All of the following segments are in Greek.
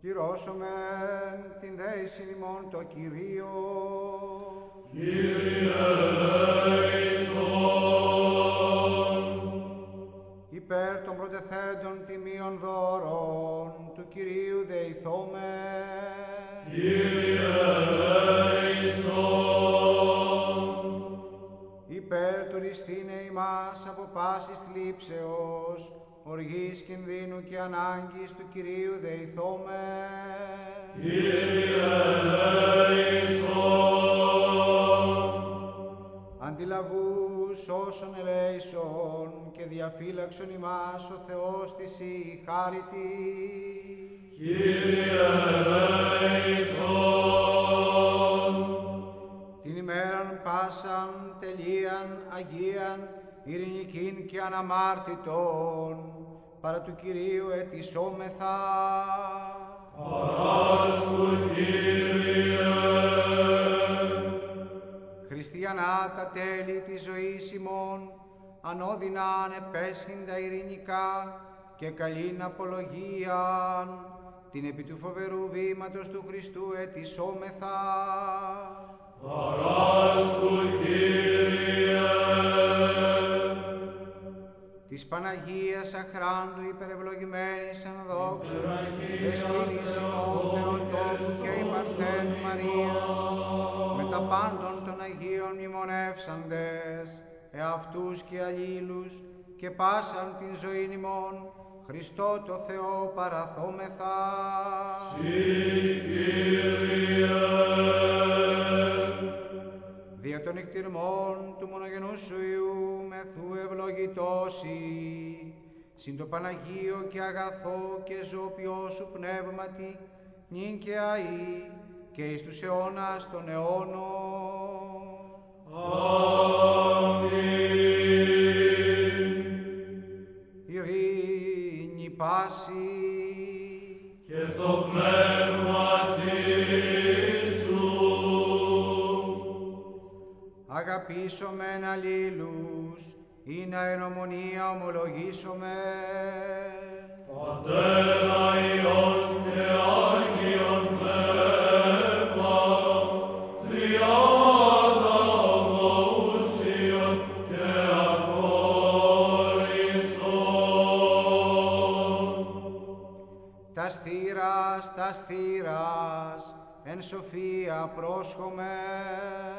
Κυρώσομεν την δέησιν ημών το Κυρίο. Κύριε ελέησον. Υπέρ των πρωτεθέντων τιμίων δώρων του Κυρίου δεηθόμεν. Κύριε ελέησον. Υπέρ του ρηστήνε ημάς από πάσης θλίψεως, οργής κινδύνου και ανάγκης του Κυρίου δεηθόμεν. Κύριε ελέησον. Αντιλαβούς όσων ελέησον και διαφύλαξον ημάς ο Θεός της η χάριτη. Κύριε ελέησον. Την ημέραν πάσαν τελείαν αγίαν ειρηνικήν και αναμάρτητον παρά του Κυρίου ετισόμεθα. Παράσου, Κύριε. Χριστιανά τα τέλη της ζωής ημών, ανώδυναν επέσχυντα ειρηνικά και καλήν απολογίαν, την επί του φοβερού βήματος του Χριστού ετισόμεθα. Παράσου, Κύριε. Της Παναγίας αχράντου υπερευλογημένης εν δόξου, δεσποινής ημών Θεοτόκου και η Παρθένου Μαρίας, με τα πάντων των Αγίων μνημονεύσαντες, εαυτούς και αλλήλους, και πάσαν την ζωήν ημών, Χριστό το Θεό παραθόμεθα. Συ, Κύριε. Δια των εκτιρμών του μονογενούς σου Υιού μεθού ευλογητώσει, συν το Παναγίο και αγαθό και ζωοποιό σου πνεύματι, νυν και αεί και εις τους αιώνας των αιώνων. Αμήν. Ειρήνη πάση Και το πνεύμα σου. αγαπήσομεν αλλήλους, ή να εν ομονία ομολογήσομεν. Πατέρα Υιόν και Άγιον Πνεύμα, τριάδα ομοούσιον και αχώριστον. Τα στήρας, εν σοφία πρόσχομεν.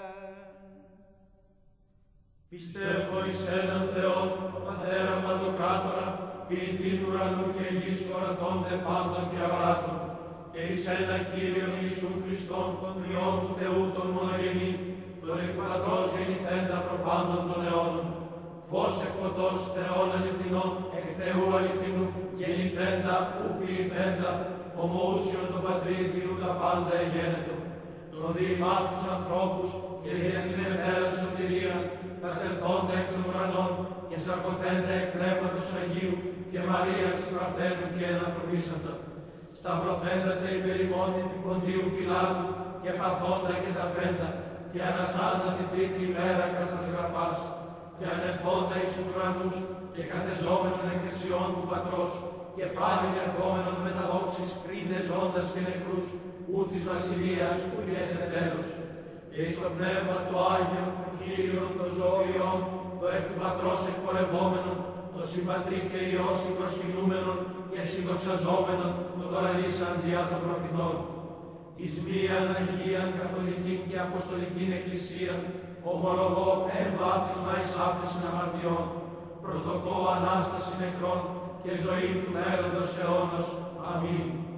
Πιστεύω εις έναν Θεόν, Πατέρα Παντοκράτορα, ποιητήν ουρανού και γης ορατώνται πάντων και αοράτων, και εις ένα Κύριον Ιησού Χριστόν, τον Υιόν του Θεού τον μονογενή, τον εκ Πατρός γεννηθέντα προπάντων των αιώνων, φως εκ φωτός Θεών αληθινών, εκ Θεού αληθινού, γεννηθέντα, ου ποιηθέντα, ομοούσιον τον Πατρίδι τα πάντα εγένετο, τον δι' ημάς τους ανθρώπους και για την ελευθέρα σωτηρία, κατελθόντα εκ των ουρανών και σαρκωθέντα εκ Πνεύματος Αγίου και Μαρίας της Παρθένου και ενανθρωπίσαντα. Σταυρωθέντα τα υπερημόνη του Ποντίου Πιλάτου και παθόντα και ταφέντα και αναστάντα την τρίτη ημέρα κατά της γραφάς και ανελθόντα εις τους ουρανούς και καθεζόμενον εκ δεξιών του Πατρός και πάλι ερχόμενον με τα δόξης κρίνε ζώντας και νεκρούς ου της βασιλείας ουδέ σε τέλος. Και εις το Πνεύμα το Άγιον, το Κύριον, το Ζωοποιόν, το εκ του Πατρός εκπορευόμενον, το συμπατρί και Υιός προσκυνούμενον και συνδοξαζόμενον, το παραλύσαν διά των προφητών. Εις μίαν Αγίαν Καθολικήν και Αποστολικήν Εκκλησίαν, ομολογώ εμβάτισμα εις άφεσιν αμαρτιών, προσδοκώ Ανάσταση νεκρών και ζωή του μέλλοντος αιώνος. Αμήν.